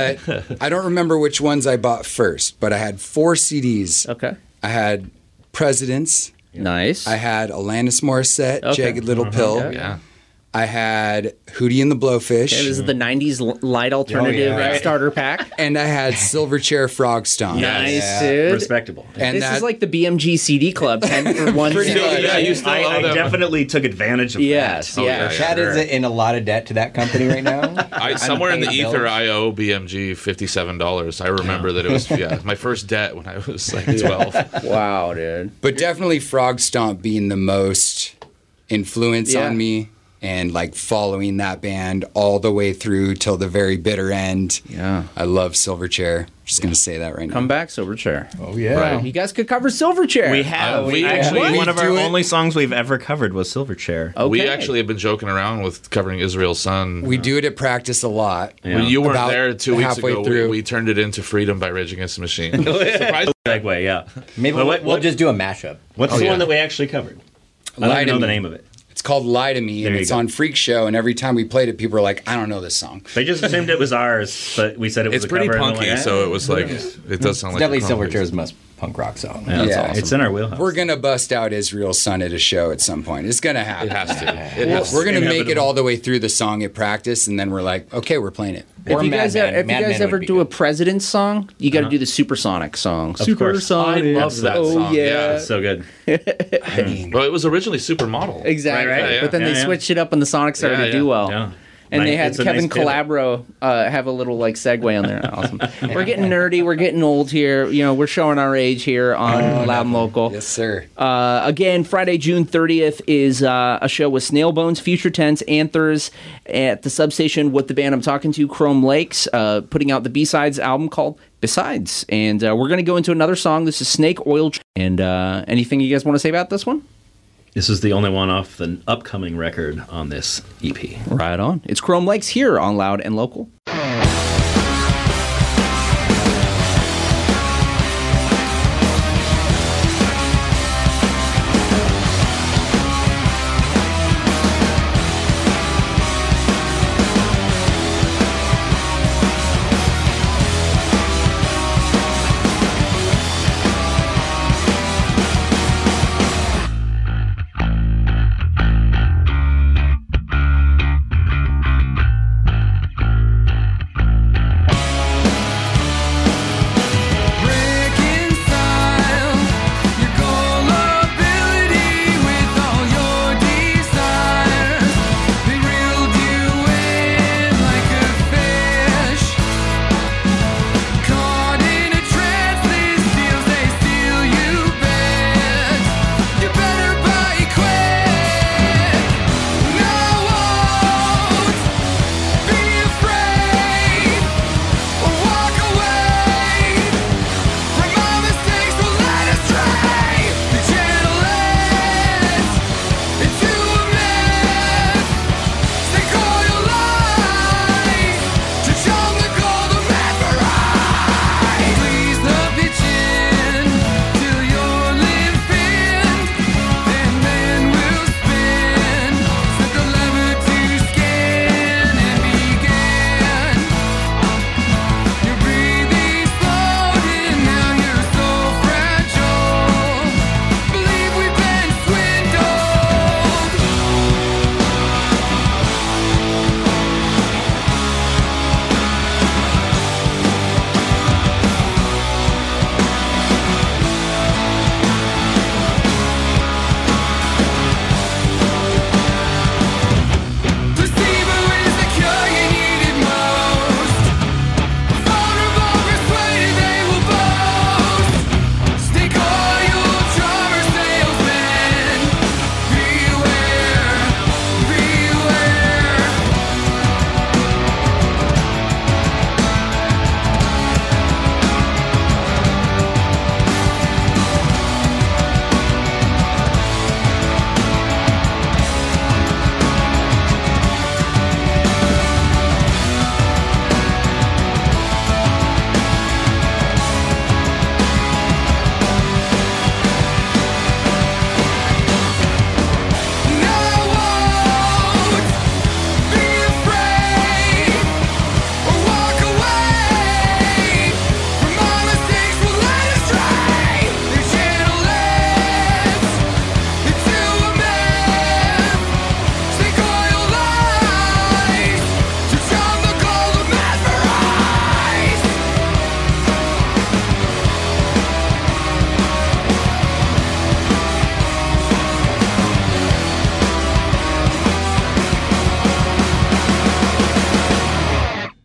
But I don't remember which ones I bought first, but I had four C Ds. Okay. I had Presidents. Nice. I had Alanis Morissette, Okay. Jagged Little Pill. Okay. Yeah. I had Hootie and the Blowfish. Okay, this is the nineties l- light alternative Oh, yeah. starter pack. And I had Silverchair Frog Stomp. Nice, dude. Respectable. And this that, is like the B M G C D Club, ten for one. Pretty C D. much. Yeah, you still I, owe I them. definitely took advantage of Yes, that. yeah. yeah, Chad sure. is in a lot of debt to that company right now. I, somewhere in the paying ether, bills. I owe B M G fifty-seven dollars. I remember that it was yeah my first debt when I was like twelve. Wow, dude. but definitely Frog Stomp being the most influence Yeah. on me. And like following that band all the way through till the very bitter end. Yeah. I love Silverchair. Just gonna say that right now. Come back, Silverchair. Oh yeah. Right. You guys could cover Silverchair. We have. Uh, we- actually, What? one of We our do it? only songs we've ever covered was Silverchair. Okay. We actually have been joking around with covering Israel's Son. We do it at practice a lot. When you weren't About there two weeks halfway ago, we, through. we turned it into Freedom by Rage Against the Machine. Surprised- Segue, yeah. Maybe But we'll, what- we'll what- just do a mashup. What's Oh, the yeah. one that we actually covered? I don't Lie even to know the Me. name of it. It's called Lie to Me, There and you it's go. on Freak Show. And every time we played it, people were like, I don't know this song. They just assumed it was ours, but we said it was it's a pretty cover. and punky, they're like, so "Eh." it was like it does sound It's like definitely a Chrome Silverchair's most punk rock song. Yeah, Yeah. awesome. It's in our wheelhouse. We're going to bust out Israel's Son at a show at some point. It's going to happen. It has to. It Well, has we're to. going to make it Inevitable. all the way through the song at practice, and then we're like, okay, we're playing it. If Or you guys, Madman. if you Madman guys would ever be do a good. President's song, you got to do the Supersonic song. course. Supersonic. I love that oh, song, Yeah. yeah. It's so good. I mean, Well, it was originally Supermodel. Exactly. Right, right. Yeah, But then yeah, they yeah. switched it up when the Sonic started Yeah, to do yeah. well. Yeah. And Nice- they had it's a Kevin nice pivot. Calabro uh, have a little like segue on there. Awesome. We're getting nerdy. We're getting old here. You know, we're showing our age here on Loud and Local. yes, sir. Uh, again, Friday, June thirtieth is uh, a show with Snail Bones, Future Tense, Anthers at the Substation with the band I'm talking to, Chrome Lakes, uh, putting out the B-Sides album called Besides. And uh, we're going to go into another song. This is Snake Oil. And uh, anything you guys want to say about this one? This is the only one off the upcoming record on this E P. Right on. It's Chrome Lakes here on Loud and Local.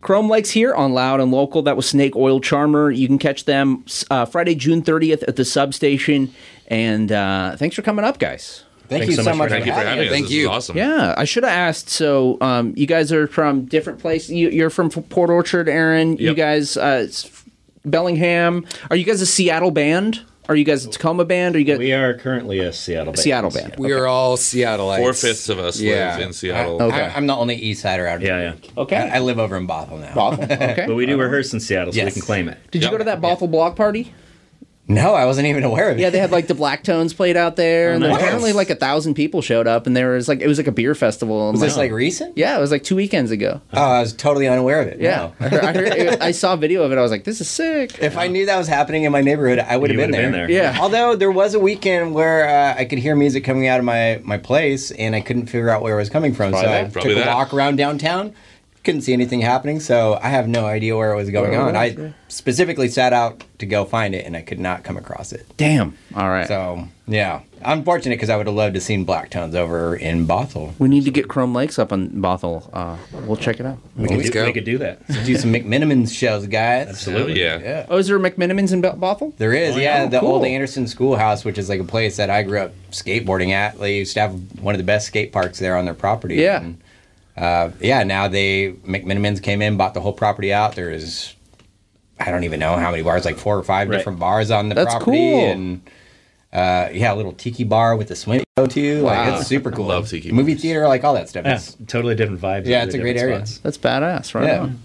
Chrome Lakes here on Loud and Local. That was Snake Oil Charmer. You can catch them uh, Friday, June thirtieth at the substation. And uh, thanks for coming up, guys. Thank Thanks you so, so much, much for, Thank you for having us. Thank this you. Is awesome. Yeah, I should have asked. So um, you guys are from different places. You, you're from Port Orchard, Aaron. Yep. You guys, uh, Bellingham. Are you guys a Seattle band? Are you guys a Tacoma band? Or you guys? We are currently a Seattle band. Seattle band. We okay. are all Seattleites. Four-fifths of us yeah. live in Seattle. I, okay. I, I'm the only East Sider out here. Yeah, yeah. Okay. I, I live over in Bothell now. Bothell, okay. But we do rehearse in Seattle, so Yes. we can claim it. Did Yep. you go to that Bothell block party? No, I wasn't even aware of it. Yeah, they had like the Black Tones played out there, Oh, and nice. then apparently like a thousand people showed up, and there was like it was like a beer festival. And Was this like, like recent? yeah, it was like two weekends ago. Oh, I was totally unaware of it. Yeah, No. I, heard, I, heard, I saw a video of it. I was like, this is sick. If I knew that was happening in my neighborhood, I would have You been, would've there. been there. Yeah. Although there was a weekend where uh, I could hear music coming out of my, my place, and I couldn't figure out where it was coming from. Probably so I that. Probably took a that. walk around downtown. Couldn't see anything happening, so I have no idea where it was going Where on. was I it? specifically set out to go find it, and I could not come across it. Damn. All right. So, yeah. Unfortunate, because I would have loved to have seen Black Tones over in Bothell. We need to get Chrome Lakes up on Bothell. Uh, we'll check it out. We could, Let's do, go. we could do that. Do some McMinimans shows, guys. Absolutely. Yeah. Yeah. Oh, is there a McMinimans in Bo- Bothell? There is, Oh, yeah. yeah. The Cool. old Anderson Schoolhouse, which is like a place that I grew up skateboarding at. They used to have one of the best skate parks there on their property. Yeah. And, uh, yeah, now they, McMinimans came in, bought the whole property out. There's, I don't even know how many bars, like four or five Right. different bars on the That's property. cool. And, uh, yeah, a little tiki bar with a swing to go to. Like, Wow. it's super cool. Love tiki Movie bars. theater, like all that stuff. Yeah, It's, totally different vibes. Yeah, at it's a the great different area. spots. That's badass, right? Yeah. On.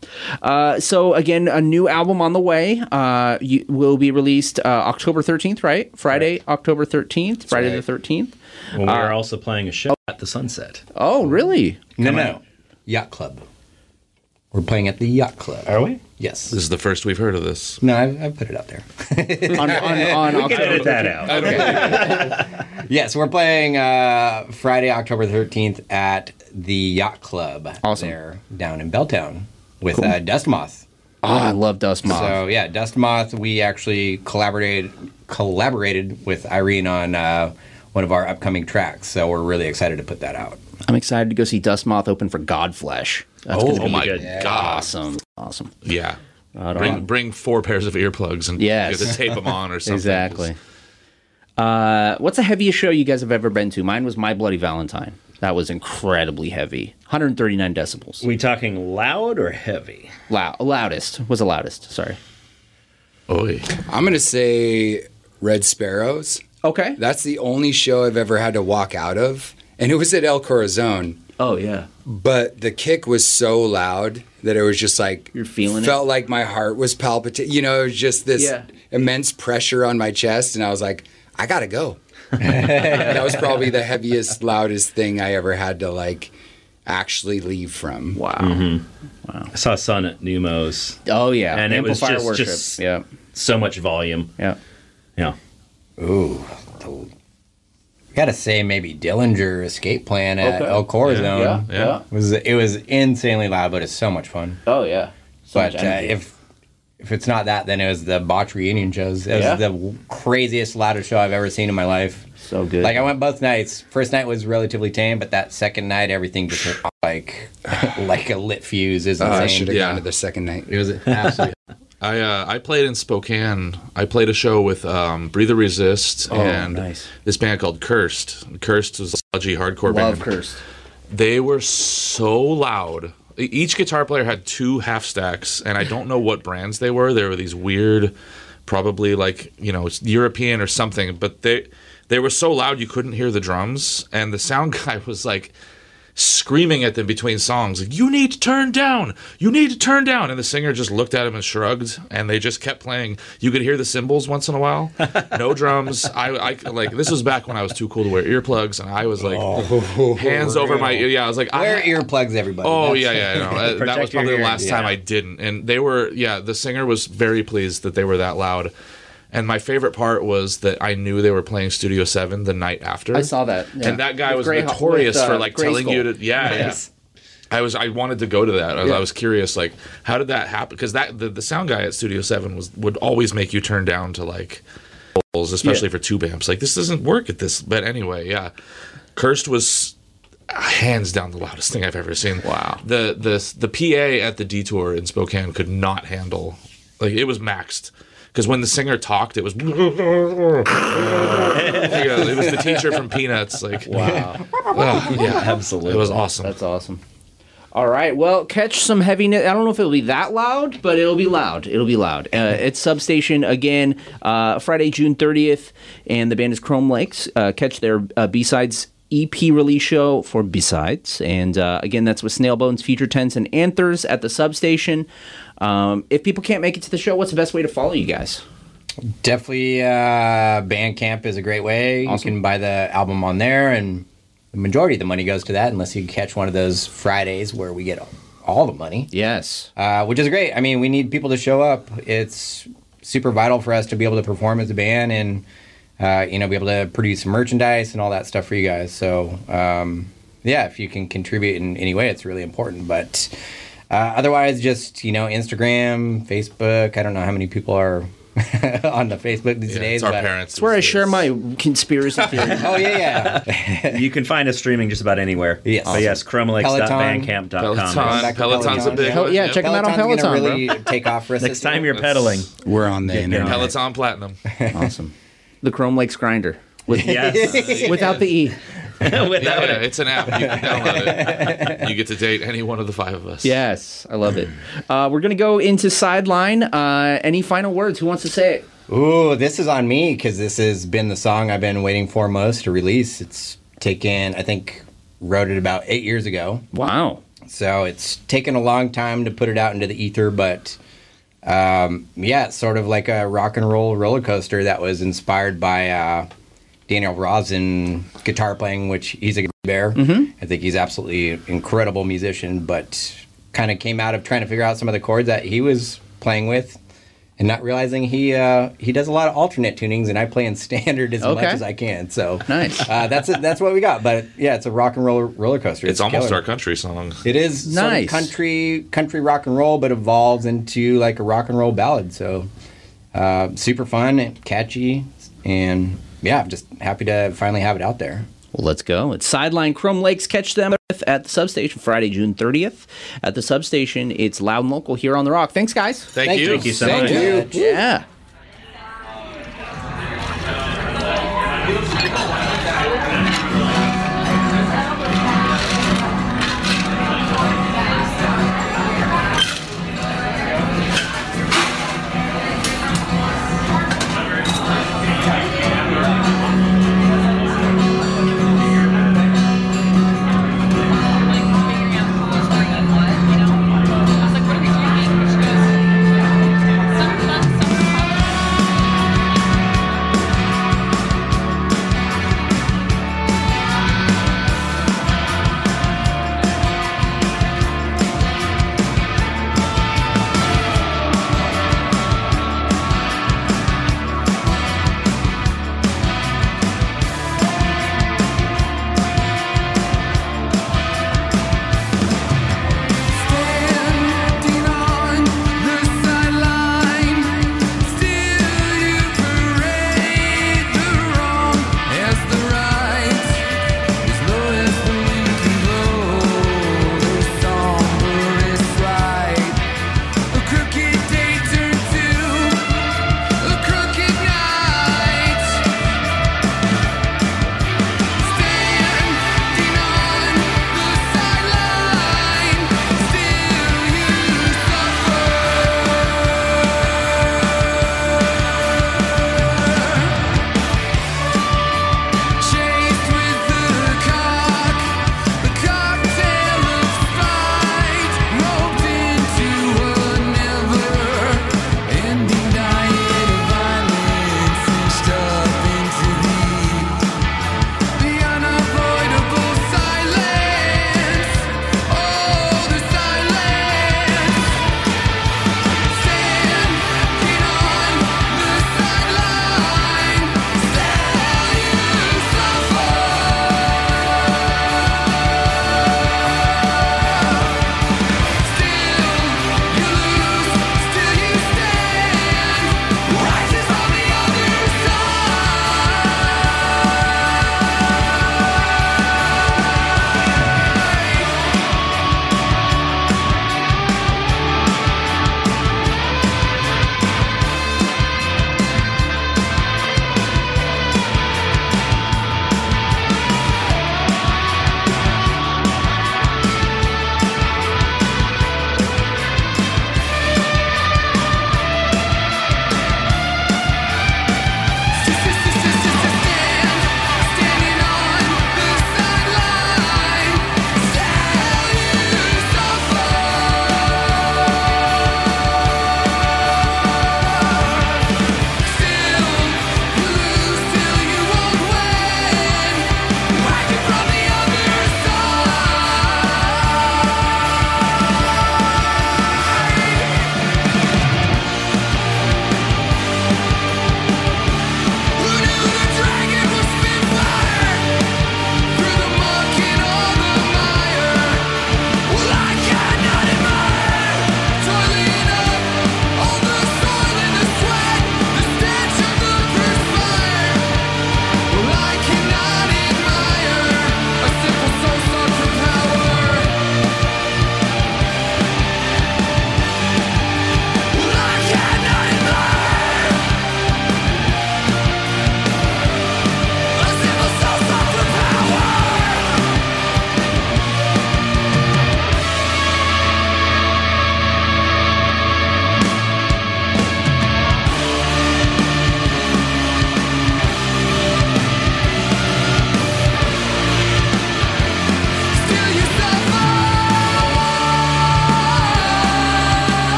Uh, so again, a new album on the way. Uh, you, will be released uh, October thirteenth, right? Friday, October thirteenth. Friday right. the thirteenth. When we are Uh, also playing a show at the Sunset. Oh, really? no, Come no. out. Yacht Club. We're playing at the Yacht Club. Are we? Yes. This is the first we've heard of this. No, I've, I've put it out there. on, on, on We can October edit that out. Yes, we're playing uh, Friday, October thirteenth at the Yacht Club. Awesome. There, down in Belltown with Cool. uh, Dust Moth. Oh, I love Dust Moth. So yeah, Dust Moth. We actually collaborated collaborated with Irene on uh, one of our upcoming tracks. So we're really excited to put that out. I'm excited to go see Dust Moth open for Godflesh. That's Oh, gonna Oh be my good. god! awesome. Awesome. Yeah. Right Bring on. bring four pairs of earplugs and Yes. you have to tape them on or something. Exactly. Uh, what's the heaviest show you guys have ever been to? Mine was My Bloody Valentine. That was incredibly heavy. one hundred thirty-nine decibels. We talking loud or heavy? Loud, loudest was the loudest. Sorry. Oy. I'm going to say Red Sparrows. Okay. That's the only show I've ever had to walk out of. And it was at El Corazon. Oh yeah. But the kick was so loud that it was just like You're feeling it? felt like my heart was palpitating. You know, it was just this Yeah. immense pressure on my chest, and I was like, I gotta go. That was probably the heaviest, loudest thing I ever had to like actually leave from. Wow. I saw Sun at Neumos. Oh yeah. And it was Amplifier just, worship. just yeah. so much volume. Yeah. Yeah. Ooh, the- gotta say maybe Dillinger Escape Plan at Okay. El Corazon. Yeah, Yeah. yeah. It was it was insanely loud, but it's so much fun. Oh yeah. So But much uh, energy. if if it's not that, then it was the Botch reunion shows. It was Yeah. the craziest, loudest show I've ever seen in my life. So good. Like I went both nights. First night was relatively tame, but that second night, everything just went off like like a lit fuse. Is Uh, insane. I should have Yeah. gone to the second night. It was absolutely. I uh, I played in Spokane. I played a show with um, Breathe or Resist Oh, and nice. this band called Cursed. Cursed was a sludgy hardcore Love band. Cursed. They were so loud. E- Each guitar player had two half stacks, and I don't know what brands they were. They were these weird, probably like you know European or something. But they they were so loud you couldn't hear the drums, and the sound guy was like screaming at them between songs, like, "You need to turn down! You need to turn down!" And the singer just looked at him and shrugged, and they just kept playing. You could hear the cymbals once in a while, no drums. I, I like this was back when I was too cool to wear earplugs, and I was like hands over my ear. Yeah, I was like, Wear I, earplugs, everybody. Oh That's- yeah, yeah. No, uh, that Protect was probably your the hearing. last time Yeah. I didn't, and they were. Yeah, the singer was very pleased that they were that loud. And my favorite part was that I knew they were playing Studio Seven the night after. I saw that. yeah. And that guy With was Grey- notorious with, uh, for like Grey telling Skull. you to yeah, Nice. yeah. I was I wanted to go to that. I was, Yeah. I was curious like how did that happen? Because that the, the sound guy at Studio Seven was would always make you turn down to like especially Yeah. for tube amps. Like this doesn't work at this. But anyway, yeah, Cursed was hands down the loudest thing I've ever seen. Wow. The the the P A at the Detour in Spokane could not handle, like, it was maxed. Because when the singer talked, it was it was the teacher from Peanuts. Like, wow. Oh, yeah, absolutely. It was awesome. That's awesome. All right, well, catch some heaviness. I don't know if it'll be that loud, but it'll be loud. It'll be loud. Uh, it's Substation again, uh, Friday, June thirtieth, and the band is Chrome Lakes. Uh, catch their uh, B-Sides E P release show for B-Sides. And uh, again, that's with Snail Bones, Future Tense, and Anthers at the Substation. Um, if people can't make it to the show, what's the best way to follow you guys? Definitely uh, Bandcamp is a great way. Awesome. You can buy the album on there, and the majority of the money goes to that, unless you catch one of those Fridays where we get all the money. Yes. Uh, which is great. I mean, we need people to show up. It's super vital for us to be able to perform as a band and, uh, you know, be able to produce merchandise and all that stuff for you guys. So, um, yeah, if you can contribute in any way, it's really important. But uh, otherwise, just, you know, Instagram, Facebook. I don't know how many people are on the Facebook these Yeah, days. it's our but parents. That's where I share my conspiracy theory. Oh, yeah, yeah. You can find us streaming just about anywhere. Yes. But yes, chrome lakes dot bandcamp dot com. Peloton. Peloton's a big Hell, one. yeah, Yep. check them out on Peloton's Peloton, gonna really bro. take off for us. Next time you're pedaling. We're on the Get- get internet. Peloton Platinum. Awesome. The Chrome Lakes Grinder. With, Yes. Without the E. Without Yeah, it. it's an app. You can download it. You get to date any one of the five of us. Yes, I love it. Uh, we're going to go into Sideline. Uh, any final words? Who wants to say it? Ooh, this is on me because this has been the song I've been waiting for most to release. It's taken, I think, wrote it about eight years ago. Wow. So it's taken a long time to put it out into the ether, but um, yeah, it's sort of like a rock and roll roller coaster that was inspired by uh, Daniel Rosen guitar playing, which he's a bear. Mm-hmm. I think he's absolutely incredible musician, but kind of came out of trying to figure out some of the chords that he was playing with and not realizing he uh, he does a lot of alternate tunings, and I play in standard as Okay. much as I can. So Nice. uh, that's it, that's what we got. But yeah, it's a rock and roll roller coaster. It's, almost killer. our country song. It is sort of Nice. country country rock and roll, but evolves into like a rock and roll ballad. So uh, super fun, and catchy, and yeah, I'm just happy to finally have it out there. Well, let's go. It's Sideline Chrome Lakes. Catch them at the Substation Friday, June thirtieth. At the Substation, it's loud and local here on The Rock. Thanks, guys. Thank, you. Thank you so Thank much. you. Yeah.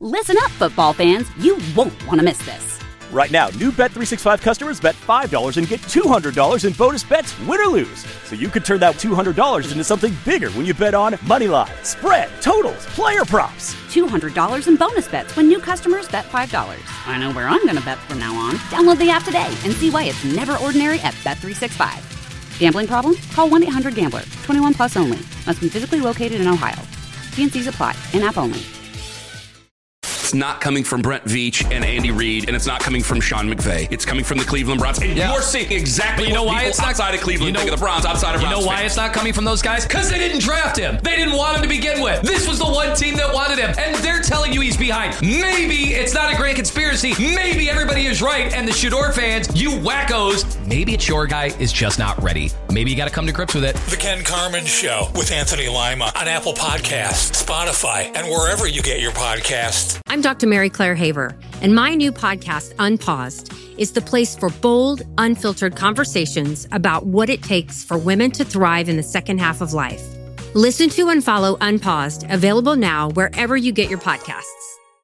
Listen up, football fans. You won't want to miss this. Right now, new Bet three sixty-five customers bet five dollars and get two hundred dollars in bonus bets, win or lose. So you could turn that two hundred dollars into something bigger when you bet on money line, spread, totals, player props. two hundred dollars in bonus bets when new customers bet five dollars. I know where I'm going to bet from now on. Download the app today and see why it's never ordinary at Bet three sixty-five. Gambling problem? Call one eight hundred gambler. twenty-one plus only. Must be physically located in Ohio. T and C's apply. In-app only. It's not coming from Brent Veach and Andy Reid, and it's not coming from Sean McVay. It's coming from the Cleveland Browns. And yeah. you're seeing exactly you know what why people it's not, outside of Cleveland you know, think of the Browns, outside of You Browns know why fans. it's not coming from those guys? Because they didn't draft him. They didn't want him to begin with. This was the one team that wanted him, and they're telling you he's behind. Maybe it's not a grand conspiracy. Maybe everybody is right, and the Shador fans, you wackos, maybe it's your guy is just not ready. Maybe you got to come to grips with it. The Ken Carman Show with Anthony Lima on Apple Podcasts, Spotify, and wherever you get your podcasts. I'm Doctor Mary Claire Haver, and my new podcast, Unpaused, is the place for bold, unfiltered conversations about what it takes for women to thrive in the second half of life. Listen to and follow Unpaused, available now wherever you get your podcasts.